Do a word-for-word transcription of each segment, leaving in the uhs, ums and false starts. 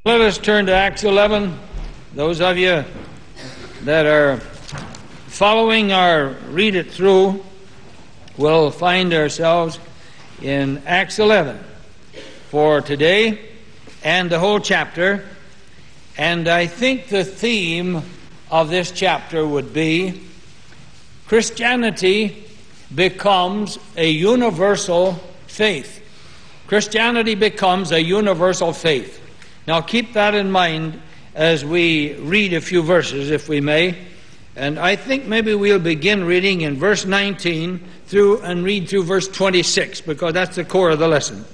Let us turn to Acts eleven. Those of you that are following our read it through will find ourselves in Acts eleven for today and the whole chapter. And I think the theme of this chapter would be Christianity becomes a universal faith. Christianity becomes a universal faith. Now keep that in mind as we read a few verses, if we may. And I think maybe we'll begin reading in verse nineteen through and read through verse twenty-six, because that's the core of the lesson.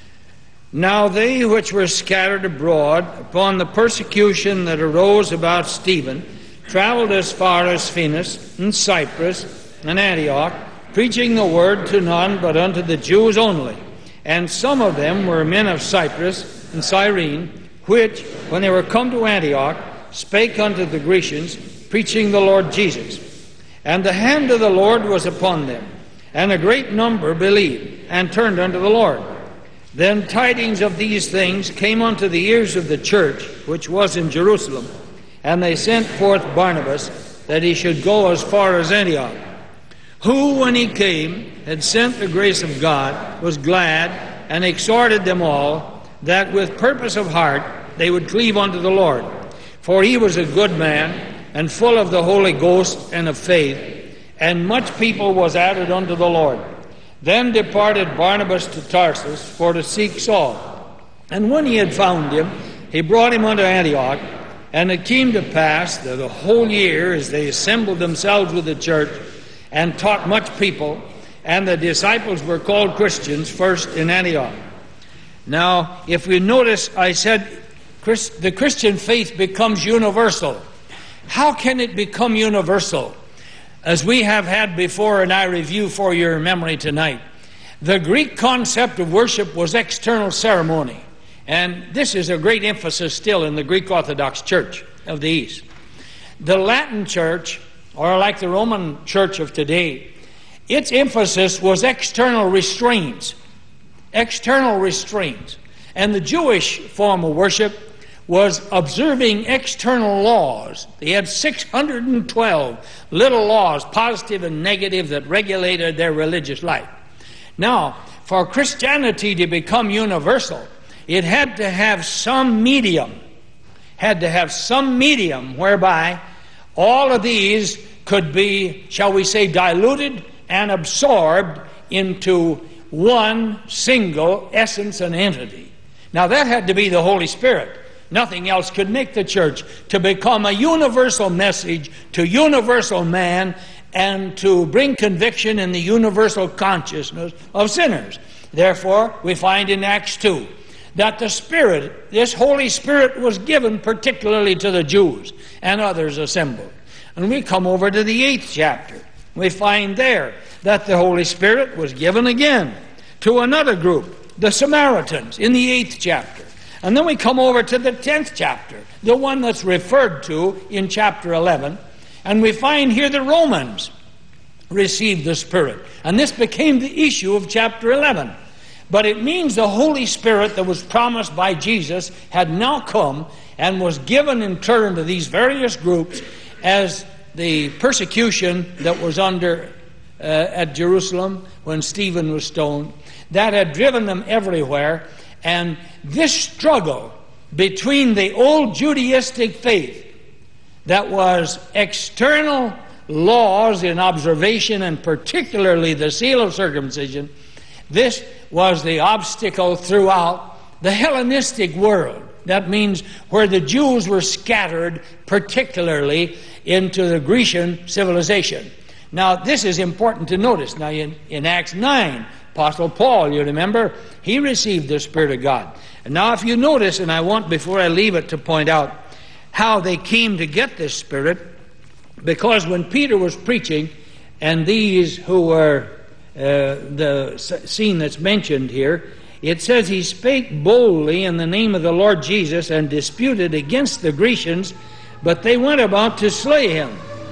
Now they which were scattered abroad upon the persecution that arose about Stephen traveled as far as Phoenix and Cyprus and Antioch, preaching the word to none but unto the Jews only. And some of them were men of Cyprus and Cyrene, which, when they were come to Antioch, spake unto the Grecians, preaching the Lord Jesus. And the hand of the Lord was upon them, and a great number believed, and turned unto the Lord. Then tidings of these things came unto the ears of the church, which was in Jerusalem, and they sent forth Barnabas, that he should go as far as Antioch, who, when he came, had sent the grace of God, was glad, and exhorted them all, that with purpose of heart they would cleave unto the Lord. For he was a good man, and full of the Holy Ghost and of faith, and much people was added unto the Lord. Then departed Barnabas to Tarsus for to seek Saul. And when he had found him, he brought him unto Antioch. And it came to pass that a whole year, as they assembled themselves with the church, and taught much people, and the disciples were called Christians first in Antioch. Now, if we notice, I said Christ, the Christian faith becomes universal. How can it become universal? As we have had before, and I review for your memory tonight, the Greek concept of worship was external ceremony. And this is a great emphasis still in the Greek Orthodox Church of the East. The Latin Church, or like the Roman Church of today, its emphasis was external restraints. External restraints. And the Jewish form of worship was observing external laws. They had six hundred twelve little laws, positive and negative, that regulated their religious life. Now, for Christianity to become universal, it had to have some medium, had to have some medium whereby all of these could be, shall we say, diluted and absorbed into one single essence and entity. Now that had to be the Holy Spirit. Nothing else could make the church to become a universal message to universal man and to bring conviction in the universal consciousness of sinners. Therefore, we find in Acts two that the Spirit, this Holy Spirit, was given particularly to the Jews and others assembled. And we come over to the eighth chapter. We find there that the Holy Spirit was given again to another group, the Samaritans, in the eighth chapter. And then we come over to the tenth chapter, the one that's referred to in chapter eleven, and we find here the Romans received the Spirit. And this became the issue of chapter eleven. But it means the Holy Spirit that was promised by Jesus had now come and was given in turn to these various groups as the persecution that was under uh, at Jerusalem when Stephen was stoned, that had driven them everywhere. And this struggle between the old Judaistic faith that was external laws in observation, and particularly the seal of circumcision, this was the obstacle throughout the Hellenistic world. That means where the Jews were scattered, particularly into the Grecian civilization. Now, this is important to notice. Now, in, in Acts nine, Apostle Paul, you remember, he received the Spirit of God. And now, if you notice, and I want, before I leave it, to point out how they came to get this Spirit, because when Peter was preaching, and these who were uh, the scene that's mentioned here, it says he spake boldly in the name of the Lord Jesus and disputed against the Grecians, but they went about to slay him.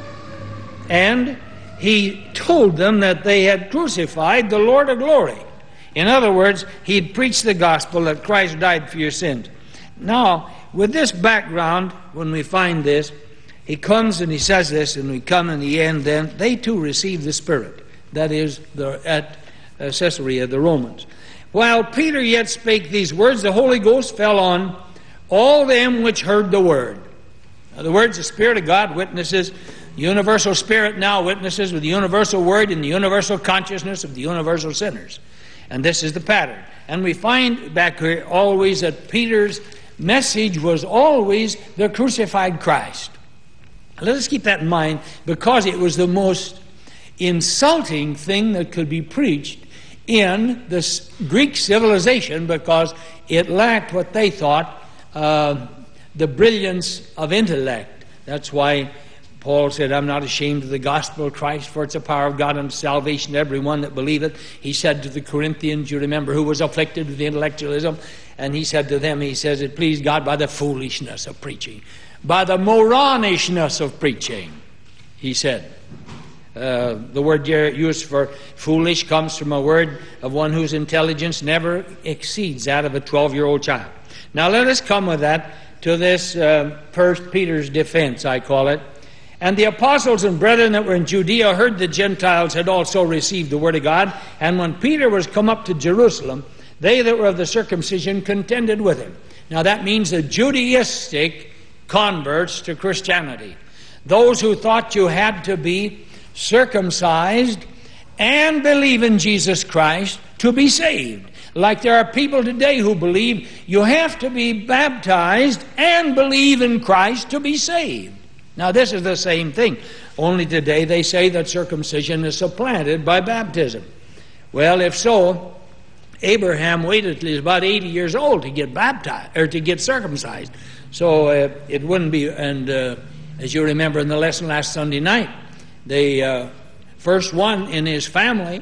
And he told them that they had crucified the Lord of glory. In other words, he'd preached the gospel that Christ died for your sins. Now, with this background, when we find this, he comes and he says this, and we come in the end then, they too receive the Spirit. That is, the, at uh, Caesarea, the Romans. While Peter yet spake these words, the Holy Ghost fell on all them which heard the word. In other words, the Spirit of God witnesses, the universal Spirit now witnesses with the universal word and the universal consciousness of the universal sinners. And this is the pattern. And we find back here always that Peter's message was always the crucified Christ. Let us keep that in mind, because it was the most insulting thing that could be preached in the Greek civilization, because it lacked what they thought uh, the brilliance of intellect. That's why Paul said, I'm not ashamed of the gospel of Christ, for it's the power of God unto salvation to everyone that believeth. He said to the Corinthians, you remember, who was afflicted with intellectualism, and he said to them, he says, it pleased God by the foolishness of preaching, by the moronishness of preaching, he said. Uh, the word used for foolish comes from a word of one whose intelligence never exceeds that of a twelve-year-old child. Now let us come with that to this uh, First Peter's defense, I call it. And the apostles and brethren that were in Judea heard the Gentiles had also received the word of God. And when Peter was come up to Jerusalem, they that were of the circumcision contended with him. Now that means the Judaistic converts to Christianity. Those who thought you had to be circumcised and believe in Jesus Christ to be saved. Like there are people today who believe you have to be baptized and believe in Christ to be saved. Now this is the same thing, only today they say that circumcision is supplanted by baptism. Well, if so, Abraham waited till he was about eighty years old to get baptized, or to get circumcised. So uh, it wouldn't be, and uh, as you remember in the lesson last Sunday night, the uh, first one in his family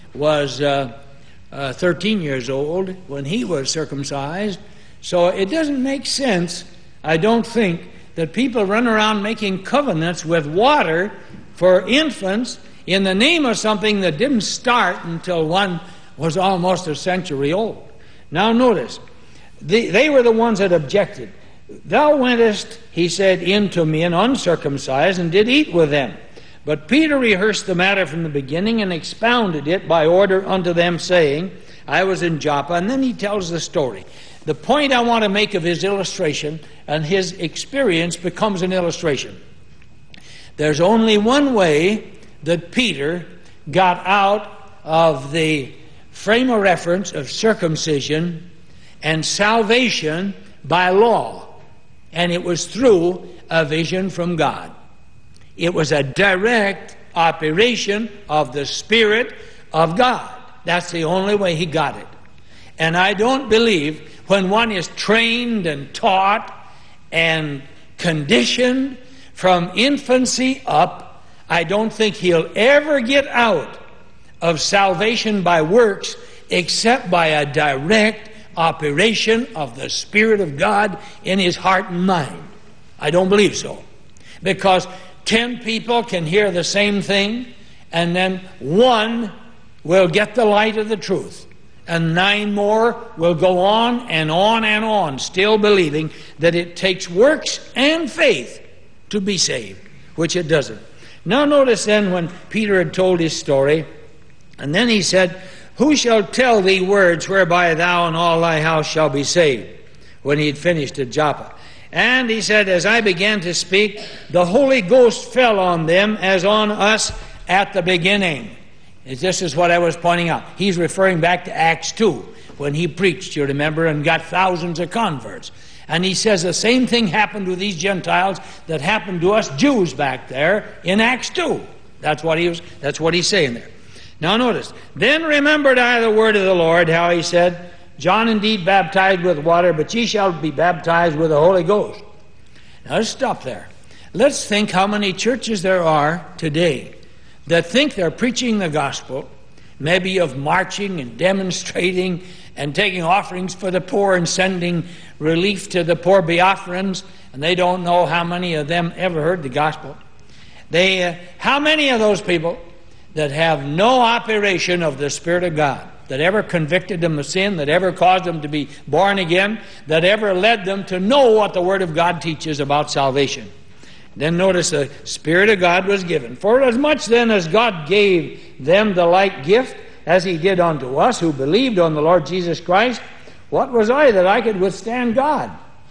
was uh, uh, thirteen years old when he was circumcised. So it doesn't make sense, I don't think, that people run around making covenants with water for infants in the name of something that didn't start until one was almost a century old. Now notice, they, they were the ones that objected. Thou wentest, he said, into men uncircumcised, and did eat with them. But Peter rehearsed the matter from the beginning and expounded it by order unto them, saying, I was in Joppa. And then he tells the story. The point I want to make of his illustration and his experience becomes an illustration. There's only one way that Peter got out of the frame of reference of circumcision and salvation by law, and it was through a vision from God. It was a direct operation of the Spirit of God. That's the only way he got it. And I don't believe when one is trained and taught and conditioned from infancy up, I don't think he'll ever get out of salvation by works except by a direct operation of the Spirit of God in his heart and mind. I don't believe so. Because ten people can hear the same thing, and then one will get the light of the truth. And nine more will go on and on and on, still believing that it takes works and faith to be saved, which it doesn't. Now notice then when Peter had told his story, and then he said, Who shall tell thee words whereby thou and all thy house shall be saved? When he had finished at Joppa. And he said, As I began to speak, the Holy Ghost fell on them as on us at the beginning. This is what I was pointing out. He's referring back to Acts two, when he preached, you remember, and got thousands of converts. And he says the same thing happened with these Gentiles that happened to us Jews back there in Acts two. That's what he was. That's what he's saying there. Now notice, then remembered I the word of the Lord, how he said, John indeed baptized with water, but ye shall be baptized with the Holy Ghost. Now let's stop there. Let's think how many churches there are today that think they're preaching the gospel, maybe of marching and demonstrating and taking offerings for the poor and sending relief to the poor Biafrans, and they don't know how many of them ever heard the gospel. They, uh, how many of those people that have no operation of the Spirit of God? that ever convicted them of sin, that ever caused them to be born again, that ever led them to know what the Word of God teaches about salvation. Then notice the Spirit of God was given. For as much then as God gave them the like gift, as he did unto us who believed on the Lord Jesus Christ, what was I that I could withstand God?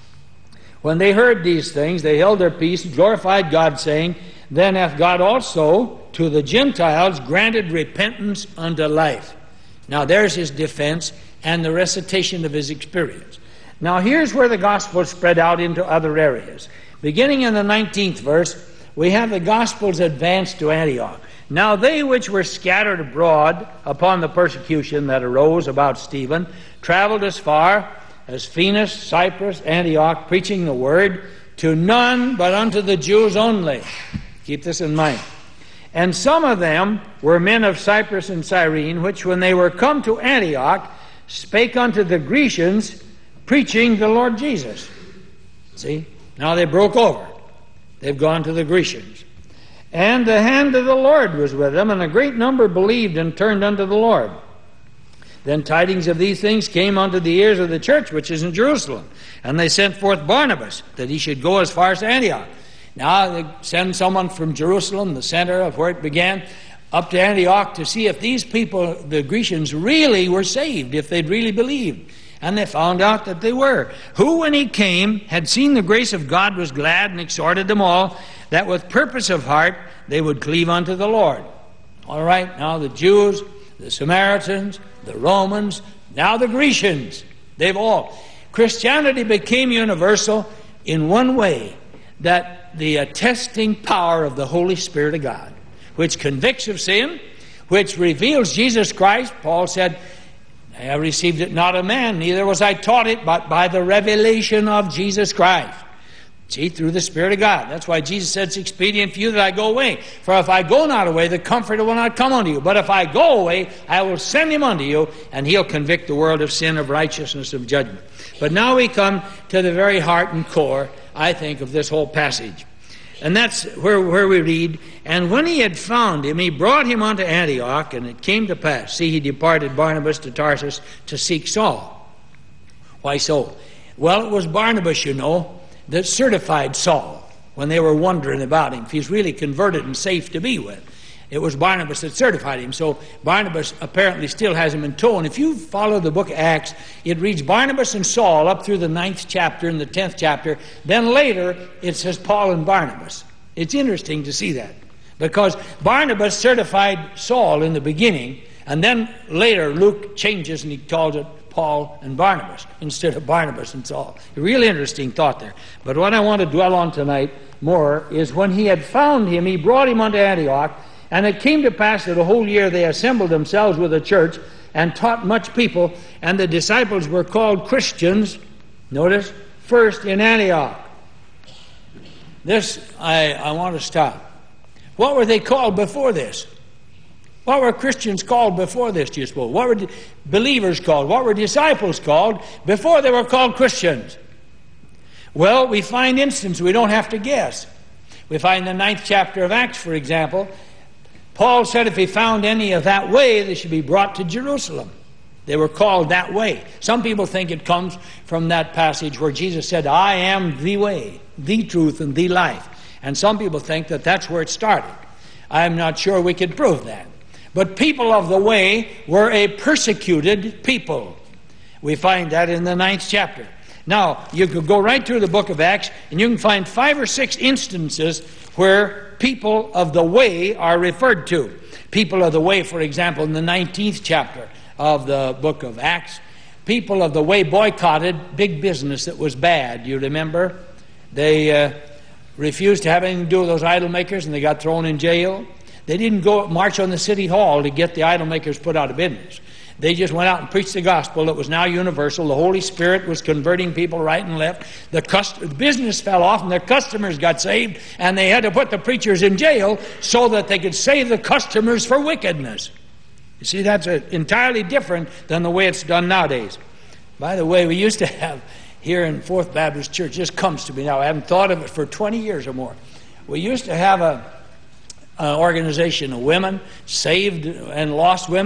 When they heard these things, they held their peace, glorified God, saying, Then hath God also to the Gentiles granted repentance unto life. Now there's his defense and the recitation of his experience. Now here's where the gospel spread out into other areas. Beginning in the nineteenth verse, we have the gospel's advance to Antioch. Now they which were scattered abroad upon the persecution that arose about Stephen traveled as far as Phoenix, Cyprus, Antioch, preaching the word to none but unto the Jews only. Keep this in mind. And some of them were men of Cyprus and Cyrene, which when they were come to Antioch spake unto the Grecians, preaching the Lord Jesus. See? Now they broke over. They've gone to the Grecians. And the hand of the Lord was with them, and a great number believed and turned unto the Lord. Then tidings of these things came unto the ears of the church which is in Jerusalem. And they sent forth Barnabas, that he should go as far as Antioch. Now they send someone from Jerusalem, the center of where it began, up to Antioch to see if these people, the Grecians, really were saved, if they'd really believed. And they found out that they were. Who, when he came, had seen the grace of God, was glad, and exhorted them all, that with purpose of heart they would cleave unto the Lord. All right, now the Jews, the Samaritans, the Romans, now the Grecians, they've all. Christianity became universal in one way, that the attesting power of the Holy Spirit of God, which convicts of sin, which reveals Jesus Christ. Paul said, I received it not of man, neither was I taught it, but by the revelation of Jesus Christ. See, through the Spirit of God. That's why Jesus said, it's expedient for you that I go away. For if I go not away, the Comforter will not come unto you. But if I go away, I will send him unto you, and he'll convict the world of sin, of righteousness, of judgment. But now we come to the very heart and core, I think, of this whole passage. And that's where, where we read, And when he had found him, he brought him unto Antioch, and it came to pass, see, he departed Barnabas to Tarsus to seek Saul. Why so? Well, it was Barnabas, you know, that certified Saul when they were wondering about him, if he's really converted and safe to be with. It was Barnabas that certified him. So Barnabas apparently still has him in tow. And if you follow the book of Acts, it reads Barnabas and Saul up through the ninth chapter and the tenth chapter. Then later, it says Paul and Barnabas. It's interesting to see that, because Barnabas certified Saul in the beginning, and then later Luke changes and he calls it Paul and Barnabas instead of Barnabas and Saul. A really interesting thought there. But what I want to dwell on tonight more is when he had found him, he brought him unto Antioch. And it came to pass that a whole year they assembled themselves with a church and taught much people, and the disciples were called Christians, notice, first in Antioch. This, I, I want to stop. What were they called before this? What were Christians called before this, do you suppose? What were believers called? What were disciples called before they were called Christians? Well, we find instances, we don't have to guess. We find the ninth chapter of Acts, for example, Paul said if he found any of that way, they should be brought to Jerusalem. They were called that way. Some people think it comes from that passage where Jesus said, I am the way, the truth, and the life. And some people think that that's where it started. I'm not sure we could prove that. But people of the way were a persecuted people. We find that in the ninth chapter. Now, you could go right through the book of Acts, and you can find five or six instances where people of the way are referred to. People of the way, for example, in the nineteenth chapter of the book of Acts, people of the way boycotted big business that was bad. You remember? They uh, refused to have anything to do with those idol makers, and they got thrown in jail. They didn't go march on the city hall to get the idol makers put out of business. They just went out and preached the gospel that was now universal. The Holy Spirit was converting people right and left. The, cust- the business fell off and their customers got saved, and they had to put the preachers in jail so that they could save the customers for wickedness. You see, that's a, entirely different than the way it's done nowadays. By the way, we used to have here in Fourth Baptist Church, this comes to me now, I haven't thought of it for twenty years or more. We used to have a, an organization of women, saved and lost women,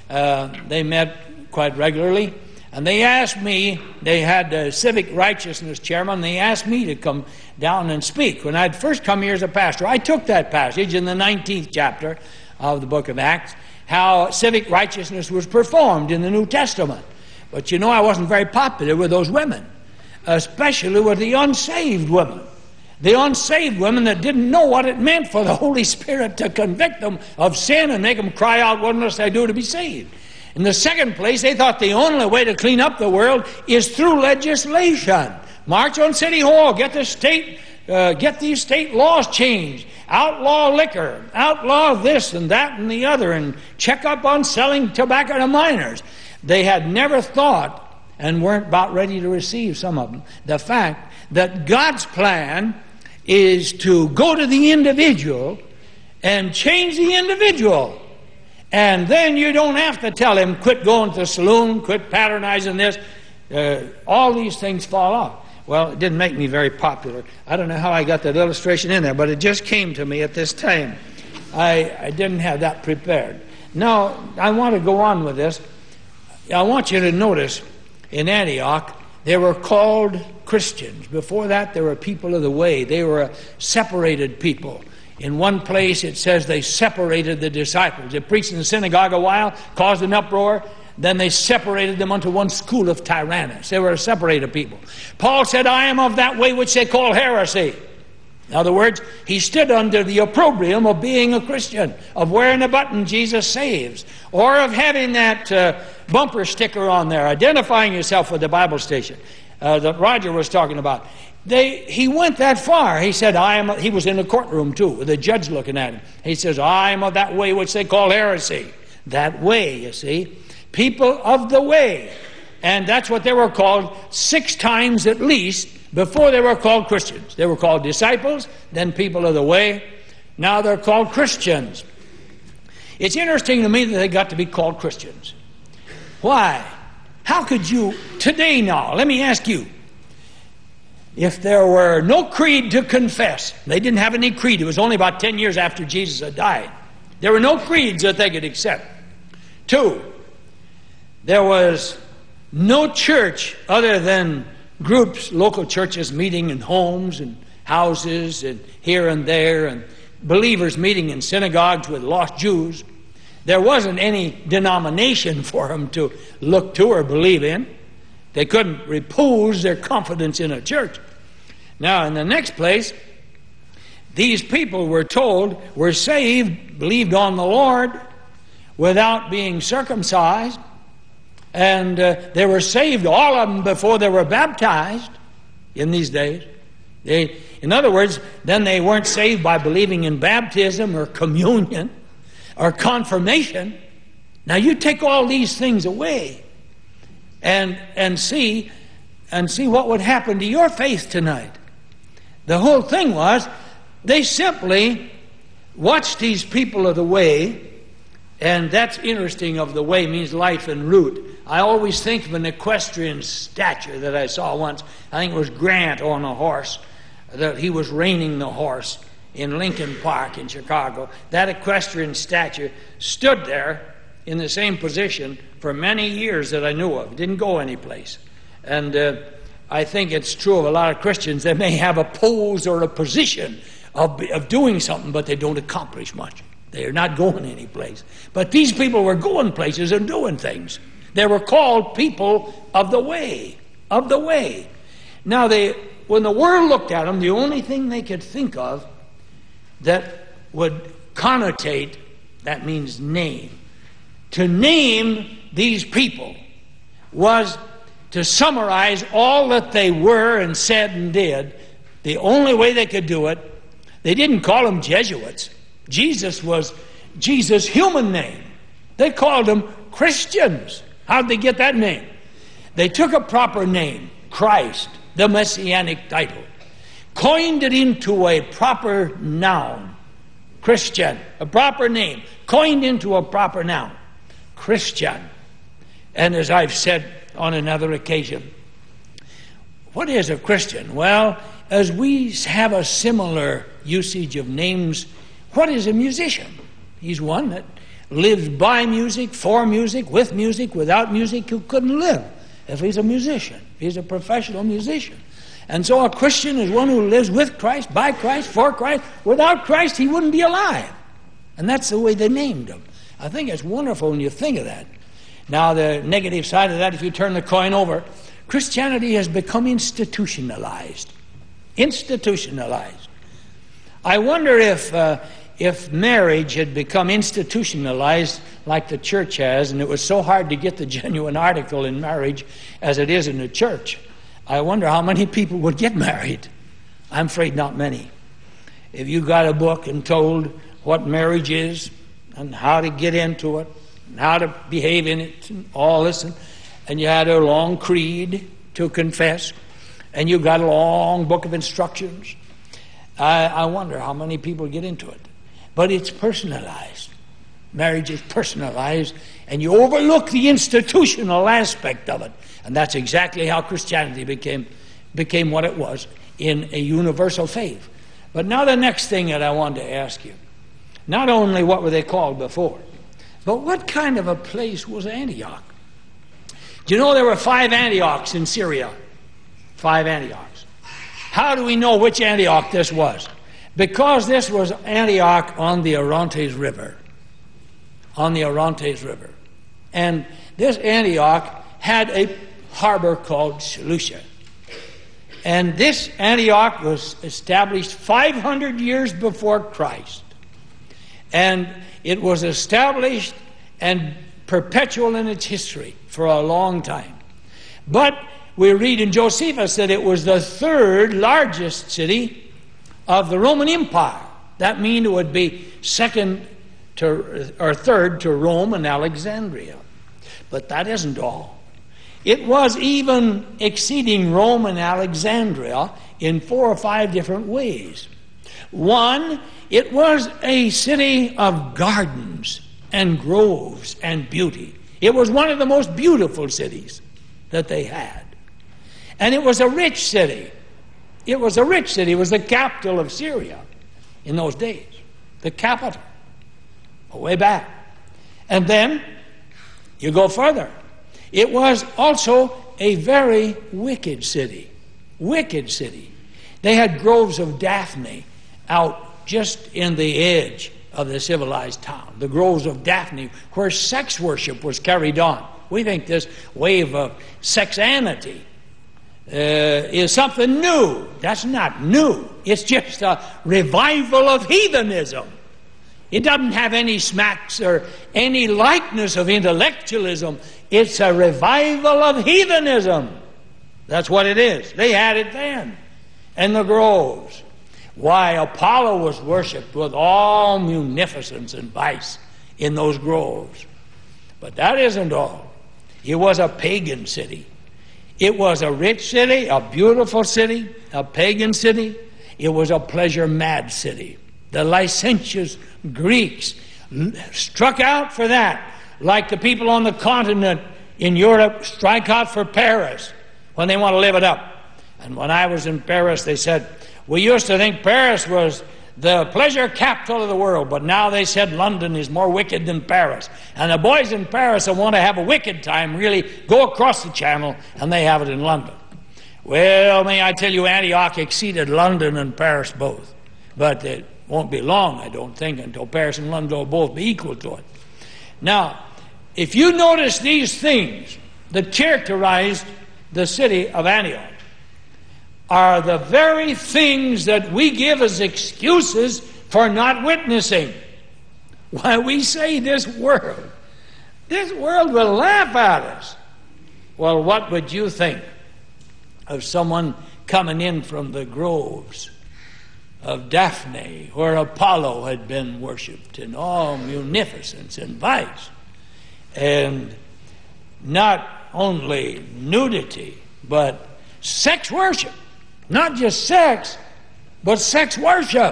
Uh, they met quite regularly. And they asked me, they had the Civic Righteousness chairman, they asked me to come down and speak. When I'd first come here as a pastor, I took that passage in the nineteenth chapter of the book of Acts, how civic righteousness was performed in the New Testament. But you know, I wasn't very popular with those women, especially with the unsaved women. The unsaved women that didn't know what it meant for the Holy Spirit to convict them of sin and make them cry out, what must I do to be saved? In the second place, they thought the only way to clean up the world is through legislation. March on City Hall, get the state, uh, get these state laws changed. Outlaw liquor, outlaw this and that and the other, and check up on selling tobacco to minors. They had never thought, and weren't about ready to receive, some of them, the fact that God's plan is to go to the individual and change the individual. And then you don't have to tell him, quit going to the saloon, quit patronizing this. Uh, all these things fall off. Well, it didn't make me very popular. I don't know how I got that illustration in there, but it just came to me at this time. I, I didn't have that prepared. Now, I want to go on with this. I want you to notice, in Antioch, they were called Christians. Before that, they were people of the way. They were a separated people. In one place, it says they separated the disciples. They preached in the synagogue a while, caused an uproar. Then they separated them unto one school of Tyrannus. They were a separated people. Paul said, I am of that way which they call heresy. In other words, he stood under the opprobrium of being a Christian, of wearing a button, Jesus saves, or of having that uh, bumper sticker on there, identifying yourself with the Bible station uh, that Roger was talking about. They, he went that far. He said, I am, a, he was in a courtroom too, with a judge looking at him. He says, I am of that way which they call heresy. That way, you see. People of the way. And that's what they were called six times at least before they were called Christians. They were called disciples, then people of the way. Now they're called Christians. It's interesting to me that they got to be called Christians. Why? How could you, today now, let me ask you, if there were no creed to confess, they didn't have any creed. It was only about ten years after Jesus had died. There were no creeds that they could accept. Two, there was no church other than groups, local churches meeting in homes and houses and here and there, and believers meeting in synagogues with lost Jews. There wasn't any denomination for them to look to or believe in. They couldn't repose their confidence in a church. Now, in the next place, these people were told were saved, believed on the Lord without being circumcised, and uh, they were saved, all of them, before they were baptized in these days. They, in other words, then they weren't saved by believing in baptism or communion or confirmation. Now, you take all these things away and and see and see what would happen to your faith tonight. The whole thing was they simply watched these people of the way, and that's interesting. Of the way means life and root. I always think of an equestrian statue that I saw once. I think it was Grant on a horse, that he was reining the horse in Lincoln Park in Chicago. That equestrian statue stood there in the same position for many years that I knew of. It didn't go anyplace. And uh, I think it's true of a lot of Christians. They may have a pose or a position of, of doing something, but they don't accomplish much. They're not going anyplace. But these people were going places and doing things. They were called people of the way, of the way. Now, they, when the world looked at them, the only thing they could think of that would connotate, that means name, to name these people was to summarize all that they were and said and did. The only way they could do it, they didn't call them Jesuits. Jesus was Jesus' human name. They called them Christians. How'd they get that name? They took a proper name, Christ, the messianic title, coined it into a proper noun, Christian, a proper name, coined into a proper noun, Christian. And as I've said on another occasion, what is a Christian? Well, as we have a similar usage of names, what is a musician? He's one that lived by music, for music, with music, without music. You couldn't live if he's a musician. He's a professional musician. And so a Christian is one who lives with Christ, by Christ, for Christ. Without Christ, he wouldn't be alive. And that's the way they named him. I think it's wonderful when you think of that. Now, the negative side of that, if you turn the coin over, Christianity has become institutionalized. Institutionalized. I wonder if uh, if marriage had become institutionalized like the church has, and it was so hard to get the genuine article in marriage as it is in the church, I wonder how many people would get married. I'm afraid not many. If you got a book and told what marriage is and how to get into it and how to behave in it and all this, and, and you had a long creed to confess, and you got a long book of instructions, I, I wonder how many people get into it. But it's personalized. Marriage is personalized, and you overlook the institutional aspect of it. And that's exactly how Christianity became, became what it was, in a universal faith. But now the next thing that I want to ask you, not only what were they called before, but what kind of a place was Antioch? Do you know there were five Antiochs in Syria? Five Antiochs. How do we know which Antioch this was? Because this was Antioch on the Orontes River. On the Orontes River. And this Antioch had a harbor called Seleucia. And this Antioch was established five hundred years before Christ. And it was established and perpetual in its history for a long time. But we read in Josephus that it was the third largest city of the Roman Empire. That means it would be second to, or third to Rome and Alexandria. But that isn't all. It was even exceeding Rome and Alexandria in four or five different ways. One, it was a city of gardens and groves and beauty. It was one of the most beautiful cities that they had. And it was a rich city. It was a rich city. It was the capital of Syria in those days. The capital. Way back. And then you go further. It was also a very wicked city. Wicked city. They had groves of Daphne out just in the edge of the civilized town. The groves of Daphne, where sex worship was carried on. We think this wave of sexanity uh, is something new. That's not new. It's just a revival of heathenism. It doesn't have any smacks or any likeness of intellectualism. It's a revival of heathenism. That's what it is. They had it then. And the groves. Why, Apollo was worshipped with all munificence and vice in those groves. But that isn't all. It was a pagan city. It was a rich city, a beautiful city, a pagan city. It was a pleasure-mad city. The licentious Greeks struck out for that, like the people on the continent in Europe strike out for Paris when they want to live it up. And when I was in Paris, they said, we used to think Paris was the pleasure capital of the world, but now they said London is more wicked than Paris. And the boys in Paris that want to have a wicked time really go across the channel, and they have it in London. Well, may I tell you, Antioch exceeded London and Paris both. But it won't be long, I don't think, until Paris and London will both be equal to it. Now, if you notice these things that characterized the city of Antioch, are the very things that we give as excuses for not witnessing. Why, we say this world, this world will laugh at us. Well, what would you think of someone coming in from the groves of Daphne, where Apollo had been worshipped in all munificence and vice, and not only nudity, but sex worship? Not just sex, but sex worship.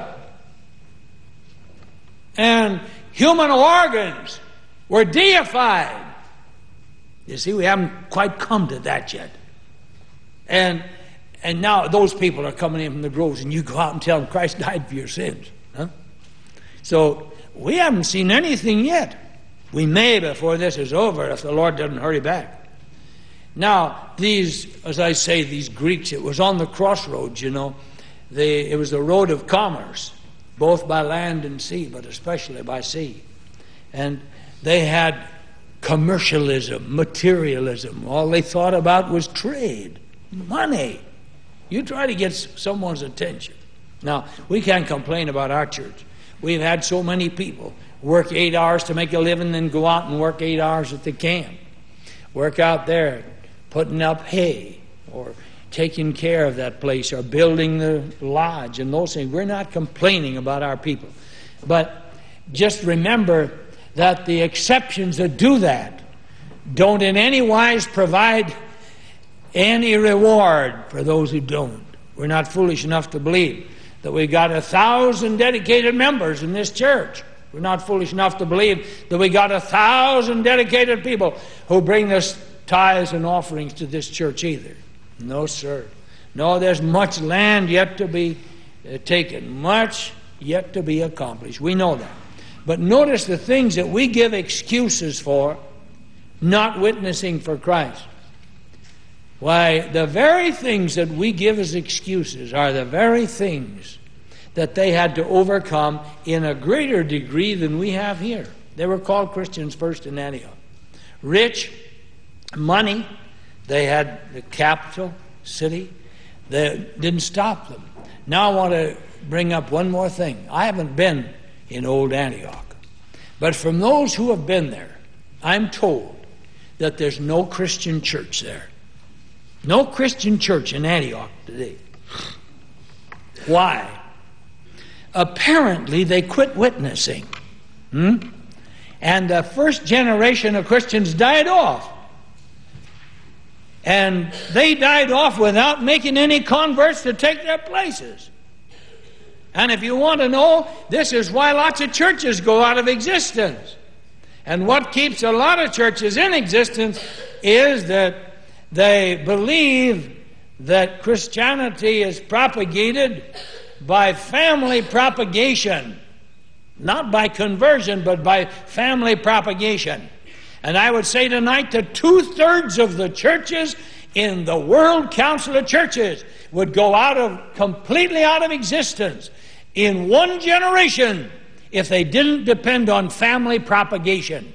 And human organs were deified. You see, we haven't quite come to that yet. And and now those people are coming in from the groves, and you go out and tell them Christ died for your sins. Huh? So we haven't seen anything yet. We may before this is over if the Lord doesn't hurry back. Now, these, as I say, these Greeks, it was on the crossroads, you know. They, it was the road of commerce, both by land and sea, but especially by sea. And they had commercialism, materialism. All they thought about was trade, money. You try to get someone's attention. Now, we can't complain about our church. We've had so many people work eight hours to make a living, then go out and work eight hours at the camp. Work out there, putting up hay, or taking care of that place, or building the lodge and those things. We're not complaining about our people. But just remember that the exceptions that do that don't in any wise provide any reward for those who don't. We're not foolish enough to believe that we got a thousand dedicated members in this church. We're not foolish enough to believe that we got a thousand dedicated people who bring us tithes and offerings to this church either. No, sir. No, there's much land yet to be uh, taken, much yet to be accomplished. We know that. But notice the things that we give excuses for, not witnessing for Christ. Why, the very things that we give as excuses are the very things that they had to overcome in a greater degree than we have here. They were called Christians first in Antioch. Rich, money, they had the capital city. They didn't stop them. Now I want to bring up one more thing. I haven't been in Old Antioch, but from those who have been there, I'm told that there's no Christian church there. No Christian church in Antioch today. Why? Apparently they quit witnessing. Hmm? And the first generation of Christians died off. And they died off without making any converts to take their places. And if you want to know, this is why lots of churches go out of existence. And what keeps a lot of churches in existence is that they believe that Christianity is propagated by family propagation. Not by conversion, but by family propagation. And I would say tonight that two-thirds of the churches in the World Council of Churches would go out of, completely out of existence in one generation if they didn't depend on family propagation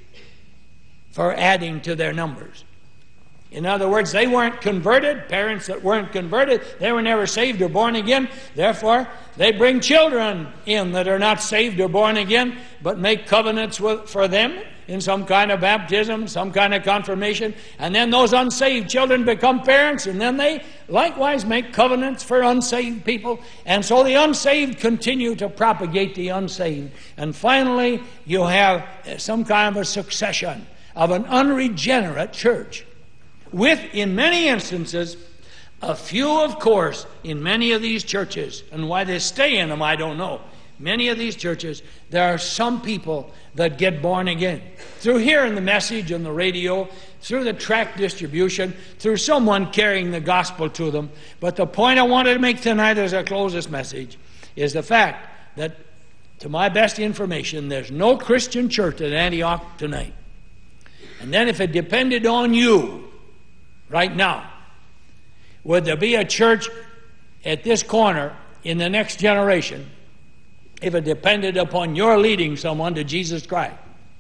for adding to their numbers. In other words, they weren't converted. Parents that weren't converted, they were never saved or born again. Therefore, they bring children in that are not saved or born again, but make covenants with, for them in some kind of baptism, some kind of confirmation. And then those unsaved children become parents, and then they likewise make covenants for unsaved people. And so the unsaved continue to propagate the unsaved. And finally, you have some kind of a succession of an unregenerate church. With, in many instances, a few, of course, in many of these churches, and why they stay in them, I don't know. Many of these churches, there are some people that get born again. Through hearing the message on the radio, through the tract distribution, through someone carrying the gospel to them. But the point I wanted to make tonight as I close this message is the fact that, to my best information, there's no Christian church at Antioch tonight. And then if it depended on you, right now, would there be a church at this corner in the next generation if it depended upon your leading someone to Jesus Christ?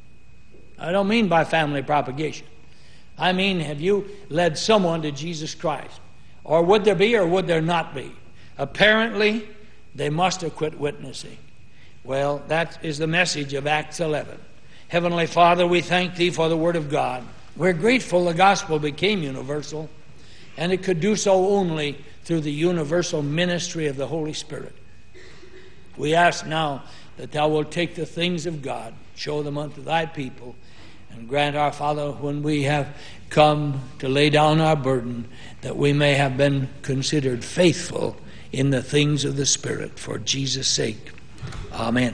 I don't mean by family propagation. I mean, have you led someone to Jesus Christ? Or would there be or would there not be? Apparently, they must have quit witnessing. Well, that is the message of Acts eleven. Heavenly Father, we thank Thee for the Word of God. We're grateful the gospel became universal, and it could do so only through the universal ministry of the Holy Spirit. We ask now that Thou wilt take the things of God, show them unto Thy people, and grant, our Father, when we have come to lay down our burden, that we may have been considered faithful in the things of the Spirit. For Jesus' sake, amen.